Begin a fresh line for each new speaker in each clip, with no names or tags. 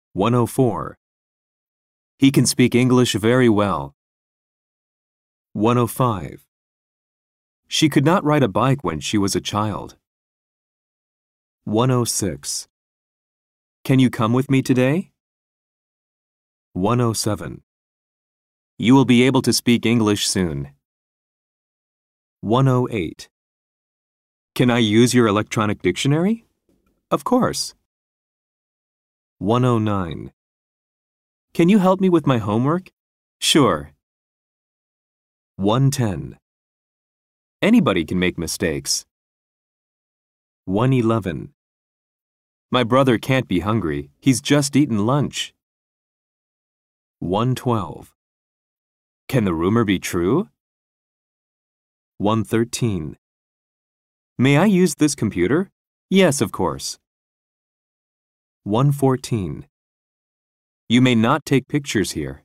104. He can speak English very well. 105. She could not ride a bike when she was a child. 106. Can you come with me today? 107. You will be able to speak English soon. 108. Can I use your electronic dictionary? Of course. 109. Can you help me with my homework? Sure. 110. Anybody can make mistakes. 111. My brother can't be hungry. He's just eaten lunch. 112. Can the rumor be true? 113. May I use this computer? Yes, of course. 114. You may not take pictures here.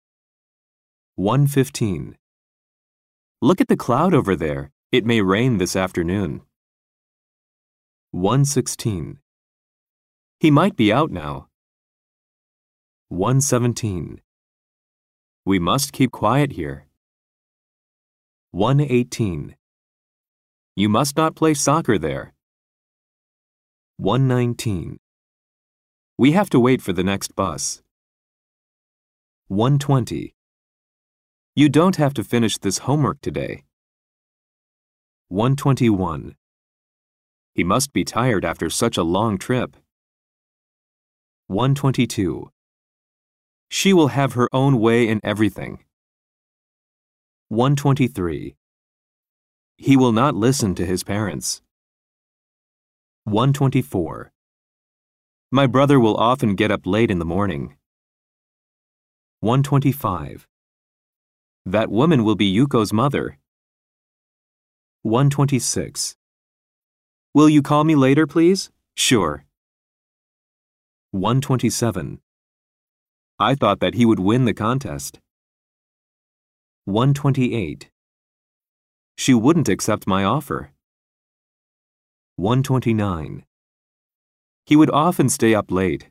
115. Look at the cloud over there. It may rain this afternoon. 116. He might be out now. 117. We must keep quiet here. 118. You must not play soccer there. 119. We have to wait for the next bus. 120. You don't have to finish this homework today. 121. He must be tired after such a long trip. 122. She will have her own way in everything. 123. He will not listen to his parents. 124. My brother will often get up late in the morning. 125. That woman will be Yuko's mother. 126. Will you call me later, please? Sure. 127. I thought that he would win the contest. 128. She wouldn't accept my offer. 129. He would often stay up late.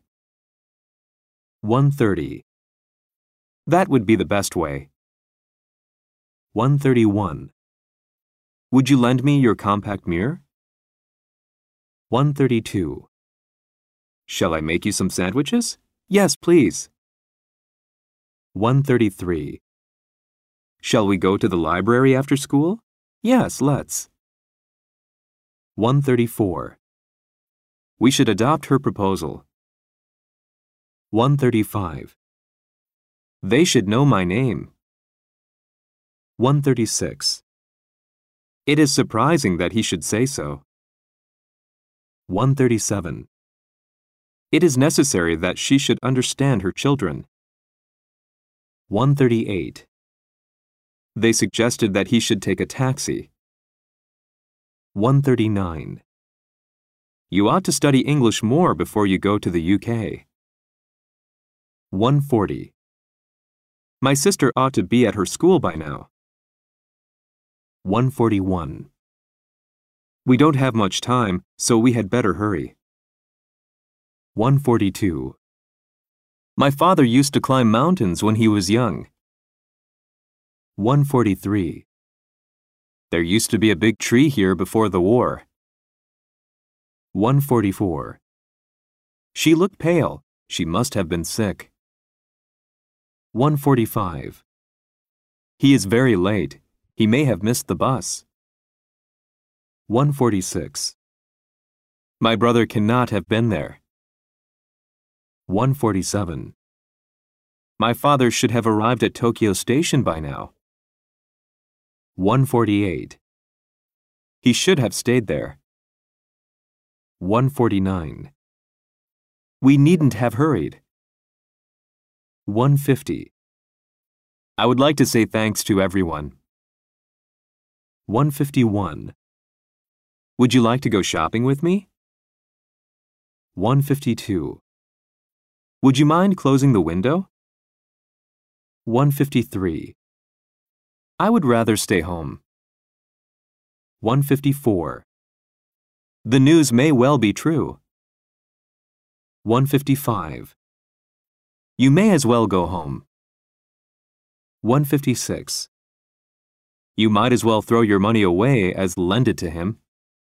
130. That would be the best way. 131. Would you lend me your compact mirror? 132. Shall I make you some sandwiches? Yes, please. 133. Shall we go to the library after school? Yes, let's. 134. We should adopt her proposal. 135. They should know my name. 136. It is surprising that he should say so. 137. It is necessary that she should understand her children. 138. They suggested that he should take a taxi. 139. You ought to study English more before you go to the UK. 140. My sister ought to be at her school by now. 141. We don't have much time, so we had better hurry. 142. My father used to climb mountains when he was young. 143. There used to be a big tree here before the war. 144. She looked pale. She must have been sick. 145. He is very late. He may have missed the bus. 146. My brother cannot have been there. 147. My father should have arrived at Tokyo Station by now. 148. He should have stayed there. 149. We needn't have hurried. 150. I would like to say thanks to everyone. 151. Would you like to go shopping with me? 152. Would you mind closing the window? 153. I would rather stay home. 154. The news may well be true. 155. You may as well go home. 156. You might as well throw your money away as lend it to him.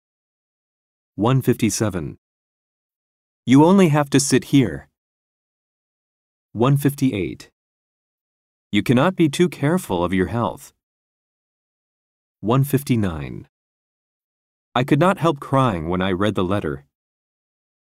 157. You only have to sit here. 158. You cannot be too careful of your health. 159. I could not help crying when I read the letter.